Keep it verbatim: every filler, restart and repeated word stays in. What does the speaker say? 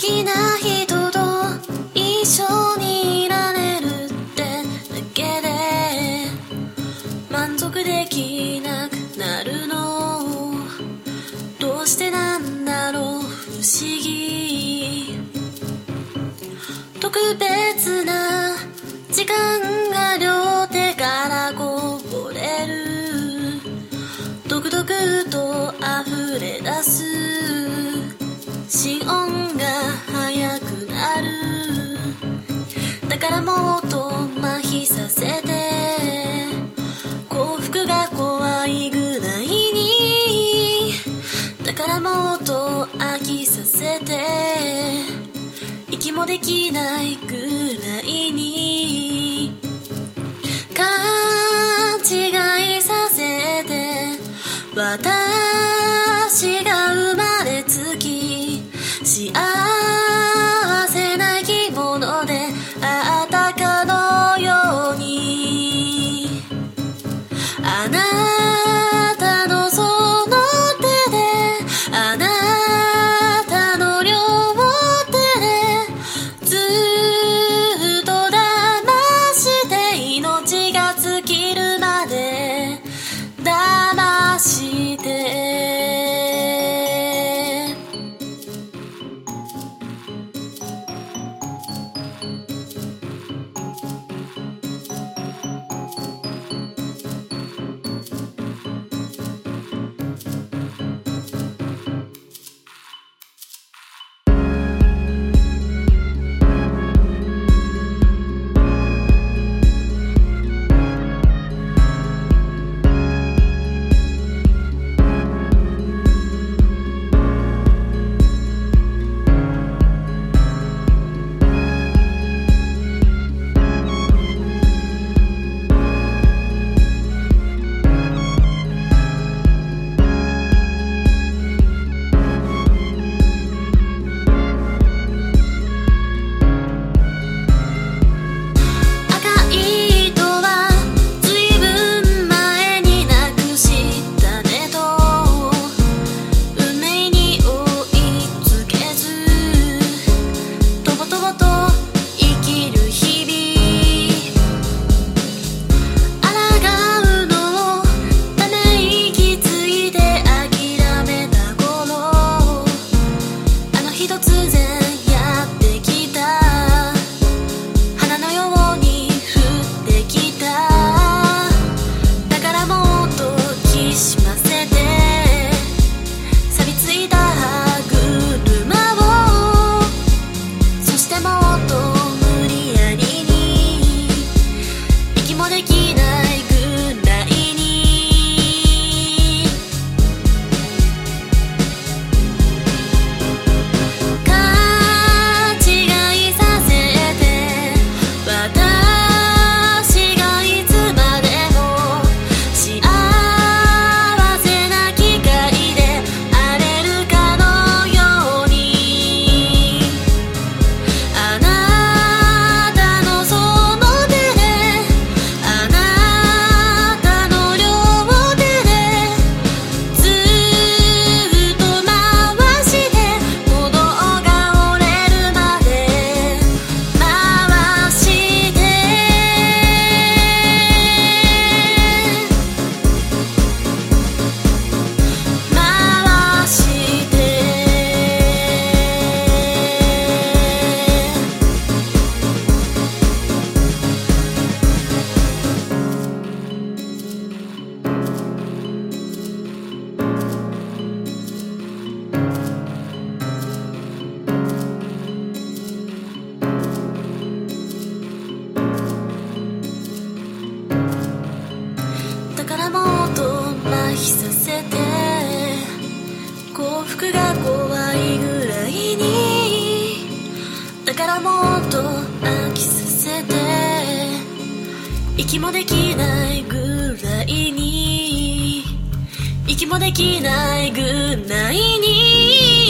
きな人と一緒にいられるってだけで満足できなくなるの、どうしてなんだろう不思議。特別な時間が両手からこぼれる、独々と溢れ出す心音が速くなる。だからもっと麻痺させて、幸福が怖いぐらいに。だからもっと飽きさせて、息もできないぐらいに。勘違いさせて、私が生まれつき幸せな生き物であったかのように。あなたのその手で、あなたの両手でずっと騙して命が尽きるまで騙して。幸福が怖いぐらいに。だからもっと飽きさせて、息もできないぐらいに。息もできないぐらいに。